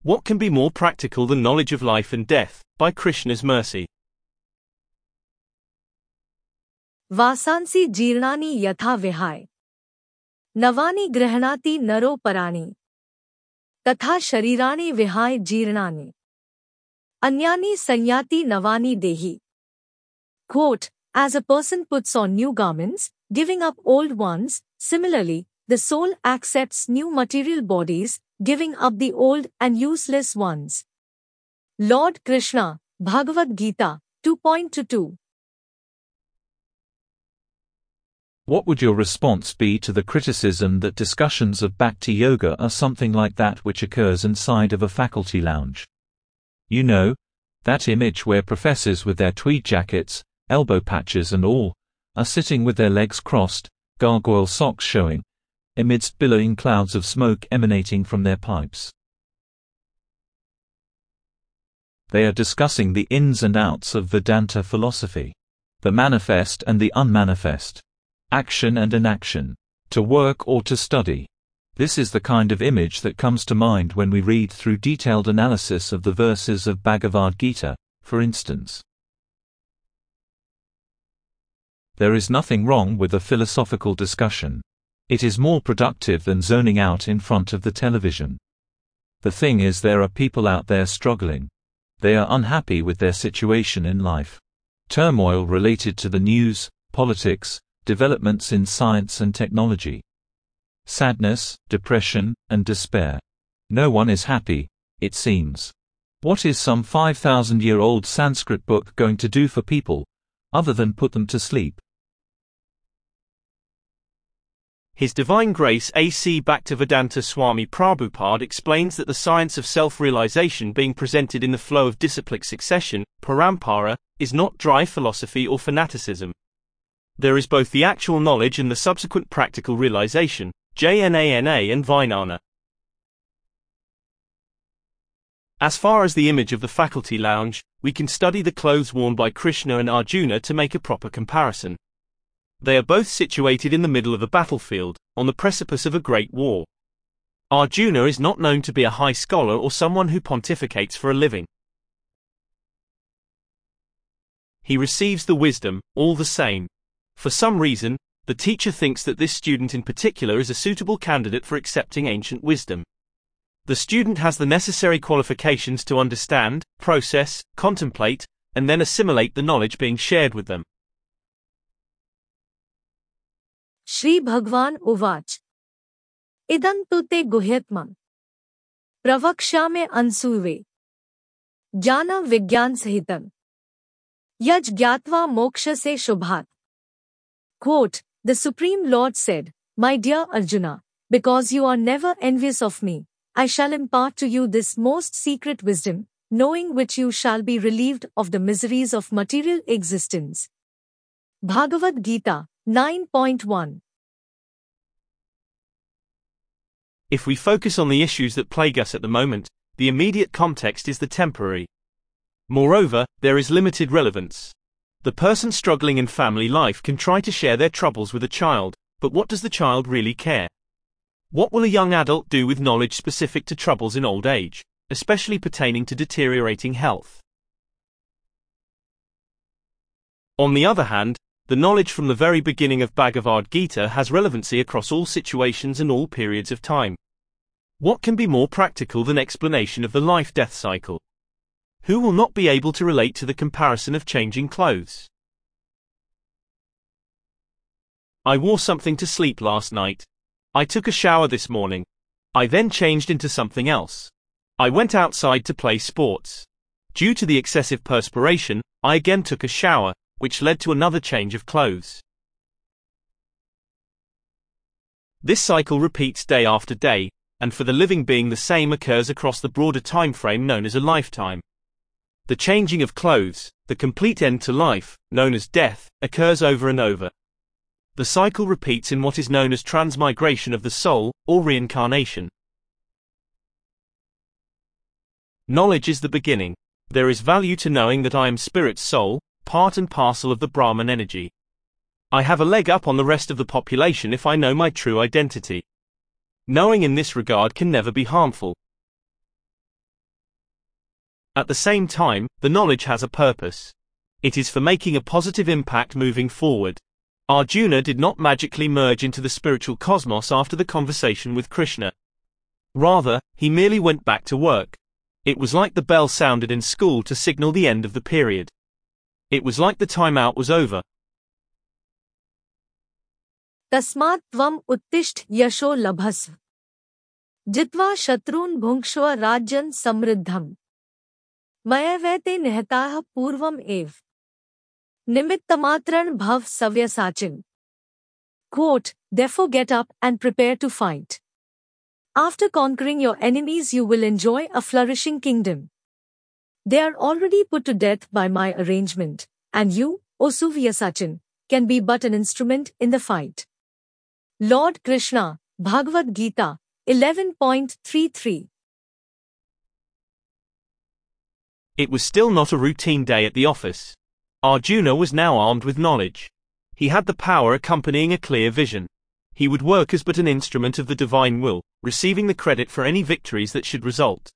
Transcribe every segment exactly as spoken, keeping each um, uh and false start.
What can be more practical than knowledge of life and death, by Krishna's mercy? वासांसि जीर्णानि यथा विहाय नवानि गृह्णाति नरो पराणि तथा शरीराणि विहाय जीर्णानि अन्यानि संयाति नवानि देहि. Quote, as a person puts on new garments, giving up old ones, similarly, the soul accepts new material bodies, giving up the old and useless ones. Lord Krishna, Bhagavad Gita, two point two. What would your response be to the criticism that discussions of Bhakti Yoga are something like that which occurs inside of a faculty lounge? You know, that image where professors with their tweed jackets, elbow patches and all, are sitting with their legs crossed, gargoyle socks showing, amidst billowing clouds of smoke emanating from their pipes. They are discussing the ins and outs of Vedanta philosophy, the manifest and the unmanifest, action and inaction, to work or to study. This is the kind of image that comes to mind when we read through detailed analysis of the verses of Bhagavad Gita, for instance. There is nothing wrong with a philosophical discussion. It is more productive than zoning out in front of the television. The thing is, there are people out there struggling. They are unhappy with their situation in life. Turmoil related to the news, politics, developments in science and technology. Sadness, depression, and despair. No one is happy, it seems. What is some five thousand year old Sanskrit book going to do for people, other than put them to sleep? His Divine Grace A C Bhaktivedanta Swami Prabhupada explains that the science of self-realization being presented in the flow of disciplic succession, parampara, is not dry philosophy or fanaticism. There is both the actual knowledge and the subsequent practical realization, jnana and vijnana. As far as the image of the faculty lounge, we can study the clothes worn by Krishna and Arjuna to make a proper comparison. They are both situated in the middle of a battlefield, on the precipice of a great war. Arjuna is not known to be a high scholar or someone who pontificates for a living. He receives the wisdom, all the same. For some reason, the teacher thinks that this student in particular is a suitable candidate for accepting ancient wisdom. The student has the necessary qualifications to understand, process, contemplate, and then assimilate the knowledge being shared with them. Shri Bhagwan Uvach Idam tu te guhyatmam Pravakshyame ansuve Jnana Vigyan Sahitam Yaj Gyatva Moksha Se Shubhat. Quote, the Supreme Lord said, my dear Arjuna, because you are never envious of me, I shall impart to you this most secret wisdom, knowing which you shall be relieved of the miseries of material existence. Bhagavad Gita, nine point one. If we focus on the issues that plague us at the moment, the immediate context is the temporary. Moreover, there is limited relevance. The person struggling in family life can try to share their troubles with a child, but what does the child really care? What will a young adult do with knowledge specific to troubles in old age, especially pertaining to deteriorating health? On the other hand, the knowledge from the very beginning of Bhagavad Gita has relevancy across all situations and all periods of time. What can be more practical than explanation of the life-death cycle? Who will not be able to relate to the comparison of changing clothes? I wore something to sleep last night. I took a shower this morning. I then changed into something else. I went outside to play sports. Due to the excessive perspiration, I again took a shower, which led to another change of clothes. This cycle repeats day after day, and for the living being the same occurs across the broader time frame known as a lifetime. The changing of clothes, the complete end to life, known as death, occurs over and over. The cycle repeats in what is known as transmigration of the soul, or reincarnation. Knowledge is the beginning. There is value to knowing that I am spirit soul, part and parcel of the Brahman energy. I have a leg up on the rest of the population if I know my true identity. Knowing in this regard can never be harmful. At the same time, the knowledge has a purpose. It is for making a positive impact moving forward. Arjuna did not magically merge into the spiritual cosmos after the conversation with Krishna. Rather, he merely went back to work. It was like the bell sounded in school to signal the end of the period. It was like the time-out was over. तस्मात् त्वम् उत्तिष्ठ यशो लभस्व जित्वा शत्रून् भुङ्क्ष्व राज्यं समृद्धम् मयैवैते निहताः पूर्वम् एव निमित्तमात्रेण भव सव्यसाचिन्. Quote, therefore get up and prepare to fight. After conquering your enemies you will enjoy a flourishing kingdom. They are already put to death by my arrangement, and you, O Suvyasachin, can be but an instrument in the fight. Lord Krishna, Bhagavad Gita, eleven point thirty-three. It was still not a routine day at the office. Arjuna was now armed with knowledge. He had the power accompanying a clear vision. He would work as but an instrument of the divine will, receiving the credit for any victories that should result.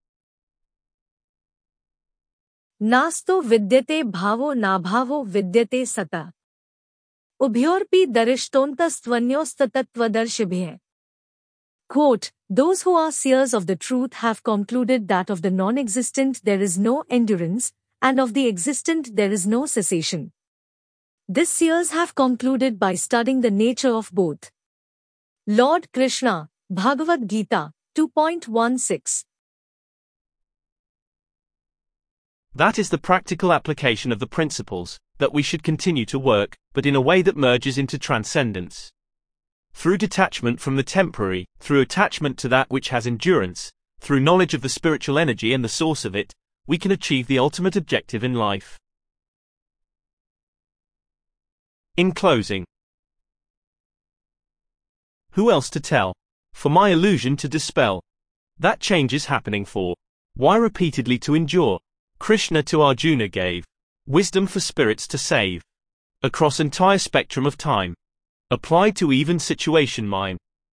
नास्तो विद्यते भावो नाभावो विद्यते सता उभयोरपि दरिष्टोन्तस्त्वन्योस्ततत्वदर्शिभिः. Quote, those who are seers of the truth have concluded that of the non-existent there is no endurance, and of the existent there is no cessation. This seers have concluded by studying the nature of both. Lord Krishna, Bhagavad Gita, two point sixteen. That is the practical application of the principles, that we should continue to work, but in a way that merges into transcendence. Through detachment from the temporary, through attachment to that which has endurance, through knowledge of the spiritual energy and the source of it, we can achieve the ultimate objective in life. In closing, who else to tell? For my illusion to dispel. That change is happening for. Why repeatedly to endure? Krishna to Arjuna gave wisdom for spirits to save. Across entire spectrum of time. Applied to even situation mime.